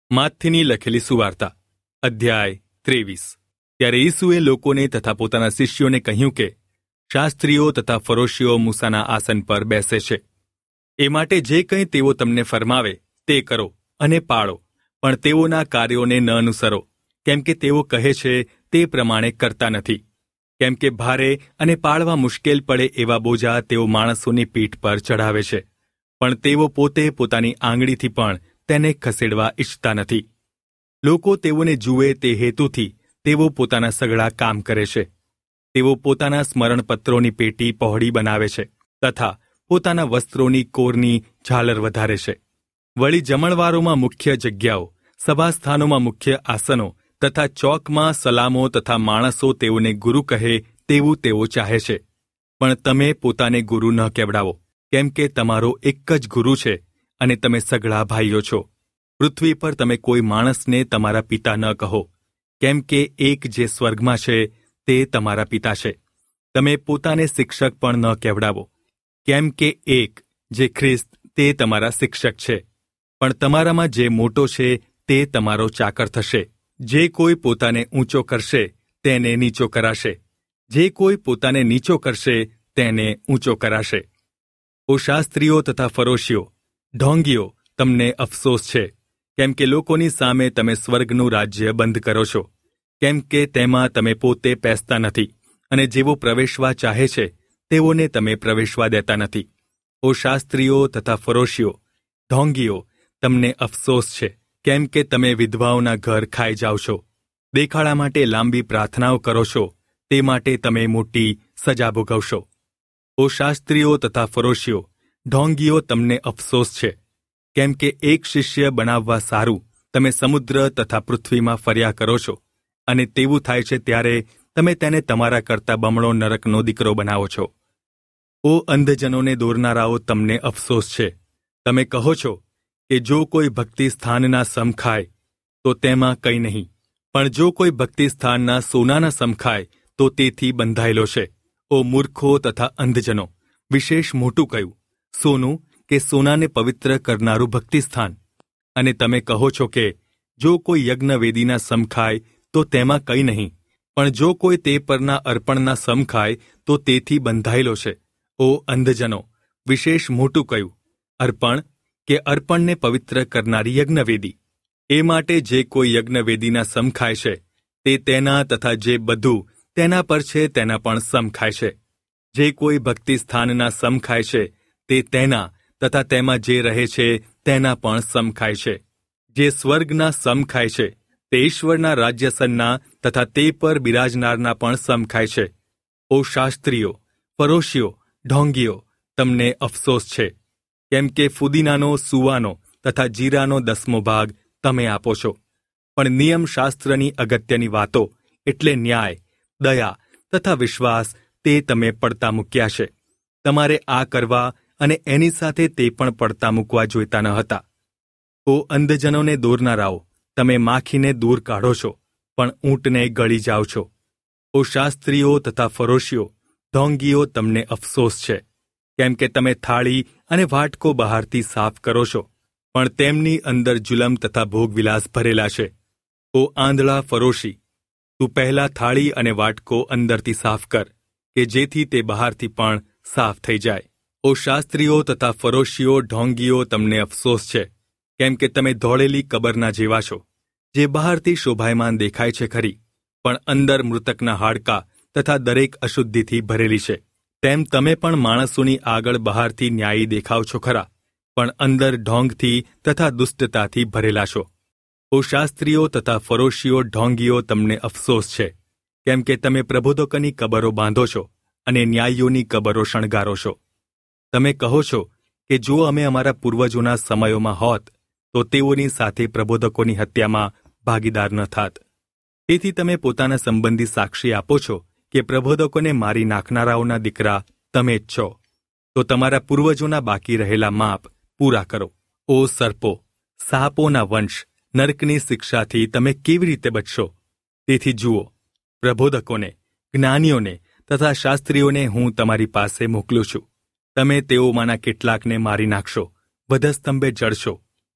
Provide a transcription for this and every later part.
માથીની લખેલી સુવાર્તા અધ્યાય 23। ત્યારે ઈસુએ લોકોને તથા પોતાના શિષ્યોને કહ્યું કે શાસ્ત્રીઓ તથા ફરોશીઓ મૂસાના આસન પર બેસે છે, એ માટે જે કંઈ તેઓ તમને ફરમાવે તે કરો અને પાળો, પણ તેઓના કાર્યોને ન અનુસરો, કેમ કે તેઓ કહે છે તે પ્રમાણે કરતા નથી. કેમ કે ભારે અને પાળવા મુશ્કેલ પડે એવા બોજા તેઓ માણસોની પીઠ પર ચઢાવે છે, પણ તેઓ પોતે પોતાની આંગળીથી પણ તેને ખસેડવા ઈચ્છતા નથી. લોકો તેઓને જુએ તે હેતુથી તેઓ પોતાના સઘળા કામ કરે છે. તેઓ પોતાના સ્મરણપત્રોની પેટી પહોળી બનાવે છે તથા પોતાના વસ્ત્રોની કોરની ઝાલર વધારે છે. વળી જમણવારોમાં મુખ્ય જગ્યાઓ, સભાસ્થાનોમાં મુખ્ય આસનો તથા ચોકમાં સલામો તથા માણસો તેઓને ગુરુ કહે તેવું તેઓ ચાહે છે. પણ તમે પોતાને ગુરુ ન કહેવડાવો, કેમ કે તમારો એક જ ગુરુ છે અને તમે સઘળા ભાઈઓ છો. પૃથ્વી પર તમે કોઈ માણસને તમારા પિતા ન કહો, કેમ કે એક જે સ્વર્ગમાં છે તે તમારા પિતા છે. તમે પોતાને શિક્ષક પણ ન કહેવડાવો, કેમ કે એક જે ખ્રિસ્ત તે તમારા શિક્ષક છે. પણ તમારામાં જે મોટો છે તે તમારો ચાકર થશે. જે કોઈ પોતાને ઊંચો કરશે તેને નીચો કરાશે, જે કોઈ પોતાને નીચો કરશે તેને ઊંચો કરાશે. ઓ શાસ્ત્રીઓ તથા ફરોશીઓ, ઢોંગીઓ, તમને અફસોસ છે, કેમ કે લોકોની સામે તમે સ્વર્ગનું રાજ્ય બંધ કરો છો, કેમ કે તેમાં તમે પોતે પેસતા નથી, અને જેવો પ્રવેશવા ચાહે છે તેઓને તમે પ્રવેશવા દેતા નથી. ઓ શાસ્ત્રીઓ તથા ફરોશીઓ, ઢોંગીઓ, તમને અફસોસ છે, કેમ કે તમે વિધવાઓના ઘર ખાઈ જાઓ છો. દેખાડા માટે લાંબી પ્રાર્થનાઓ કરો છો, તે માટે તમે મોટી સજા ભોગવશો. ઓ શાસ્ત્રીઓ તથા ફરોશીઓ, ઢોંગીઓ, તમને અફસોસ છે, કેમ કે એક શિષ્ય બનાવવા સારું તમે સમુદ્ર તથા પૃથ્વીમાં ફર્યા કરો છો, અને તેવું થાય છે ત્યારે તમે તેને તમારા કરતા બમણો નરકનો દીકરો બનાવો છો. ઓ અંધજનોને દોરનારાઓ, તમને અફસોસ છે. તમે કહો છો કે જો કોઈ ભક્તિ સ્થાનના સમ ખાય તો તેમાં કંઈ નહીં, પણ જો કોઈ ભક્તિ સ્થાનના સોનાના સમ ખાય તો તેથી બંધાયેલો છે. ઓ મૂર્ખો તથા અંધજનો, વિશેષ મોટું કયું, સોનું કે સોનાને પવિત્ર કરનારું ભક્તિસ્થાન? અને તમે કહો છો કે જો કોઈ યજ્ઞવેદીના સમ ખાય તો તેમાં કંઈ નહીં, પણ જો કોઈ તે પરના અર્પણના સમ ખાય તો તેથી બંધાયેલો છે. ઓ અંધજનો, વિશેષ મોટું કયું, અર્પણ કે અર્પણને પવિત્ર કરનારી યજ્ઞવેદી? એ માટે જે કોઈ યજ્ઞવેદીના સમ ખાય છે તે તેના તથા જે બધું તેના પર છે તેના પણ સમ ખાય છે. જે કોઈ ભક્તિ સ્થાનના સમ ખાય છે તે તેના તથા તેમાં જે રહે છે તેના પણ સમ ખાય છે. જે સ્વર્ગના સમ ખાય છે તે ઈશ્વરના રાજ્યસનના તથા તે પર બિરાજનારના પણ સમ ખાય છે. ઓ શાસ્ત્રીઓ, ફરોશીઓ, ઢોંગીઓ, તમને અફસોસ છે, કેમ કે ફુદીનાનો, સુવાનો તથા જીરાનો 10મો ભાગ તમે આપો છો, પણ નિયમશાસ્ત્રની અગત્યની વાતો એટલે ન્યાય, દયા તથા વિશ્વાસ તે તમે પડતા મૂક્યા છે. તમારે આ કરવા અને એની સાથે તે પણ પડતા મૂકવા જોઈતા ન હતા. ઓ અંધજનોને દોરનારાઓ, તમે માખીને દૂર કાઢો છો, પણ ઊંટને ગળી જાઓ છો. ઓ શાસ્ત્રીઓ તથા ફરોશીઓ, ઢોંગીઓ, તમને અફસોસ છે, કેમ કે તમે થાળી અને વાટકો બહારથી સાફ કરો છો, પણ તેમની અંદર જુલમ તથા ભોગવિલાસ ભરેલા છે. ઓ આંધળા ફરોશી, તું પહેલા થાળી અને વાટકો અંદરથી સાફ કર, કે જેથી તે બહારથી પણ સાફ થઈ જાય. ઓ શાસ્ત્રીઓ તથા ફરોશીઓ, ઢોંગીઓ, તમને અફસોસ છે, કેમ કે તમે ધોળેલી કબરના જેવા છો, જે બહારથી શોભાયમાન દેખાય છે ખરી, પણ અંદર મૃતકના હાડકાં તથા દરેક અશુદ્ધિથી ભરેલી છે. તેમ તમે પણ માણસોની આગળ બહારથી ન્યાયી દેખાવ છો ખરા, પણ અંદર ઢોંગથી તથા દુષ્ટતાથી ભરેલા છો. ઓ શાસ્ત્રીઓ તથા ફરોશીઓ, ઢોંગીઓ, તમને અફસોસ છે, કેમ કે તમે પ્રબોધકોની કબરો બાંધો છો અને ન્યાયીઓની કબરો શણગારો છો. તમે કહો છો કે જો અમે અમારા પૂર્વજોના સમયોમાં હોત તો તેઓની સાથે પ્રબોધકોની હત્યામાં ભાગીદાર ન થાત. તેથી તમે પોતાના સંબંધી સાક્ષી આપો છો કે પ્રબોધકોને મારી નાખનારાઓના દીકરા તમે જ છો. તો તમારા પૂર્વજોના બાકી રહેલા માપ પૂરા કરો. ઓ સર્પો, સાપોના વંશ, નરકની શિક્ષાથી તમે કેવી રીતે બચશો? તેથી જુઓ, પ્રબોધકોને, જ્ઞાનીઓને તથા શાસ્ત્રીઓને હું તમારી પાસે મોકલું છું. તમે તેઓમાંના કેટલાકને મારી નાખશો, વધસ્તંભે જડશો,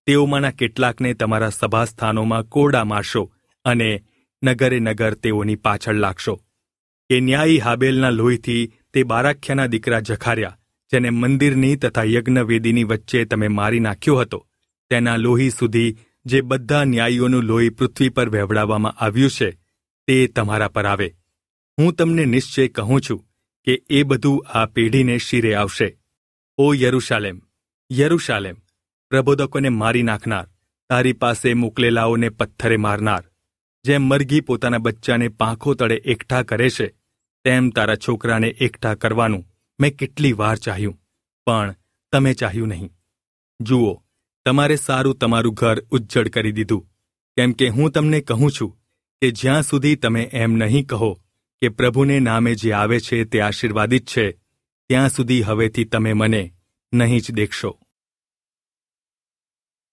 તેઓમાંના કેટલાકને તમારા સભાસ્થાનોમાં કોરડા મારશો અને નગરે નગર તેઓની પાછળ લાગશો. કે ન્યાયી હાબેલના લોહીથી તે બારાખ્યાના દીકરા જખાર્યા, જેને મંદિરની તથા યજ્ઞવેદીની વચ્ચે તમે મારી નાખ્યો હતો, તેના લોહી સુધી જે બધા ન્યાયીઓનું લોહી પૃથ્વી પર વહેવડાવવામાં આવ્યું છે, તે તમારા પર આવે. હું તમને નિશ્ચય કહું છું કે એ બધું આ પેઢીને શિરે આવશે. ઓ યરૂશાલેમ, યરૂશાલેમ, પ્રબોધકોને મારી નાખનાર, તારી પાસે મોકલેલાઓને પથ્થરે મારનાર, જેમ મરઘી પોતાના બચ્ચાને પાંખો તળે એકઠા કરે છે, તેમ તારા છોકરાને એકઠા કરવાનું મેં કેટલી વાર ચાહ્યું, પણ તમે ચાહ્યું નહીં. જુઓ, તમારે સારું તમારું ઘર ઉજ્જડ કરી દીધું. કેમ કે હું તમને કહું છું કે જ્યાં સુધી તમે એમ નહીં કહો કે પ્રભુને નામે જે આવે છે તે આશીર્વાદિત છે, ત્યાં સુધી હવેથી તમે મને નહીં જ દેખશો.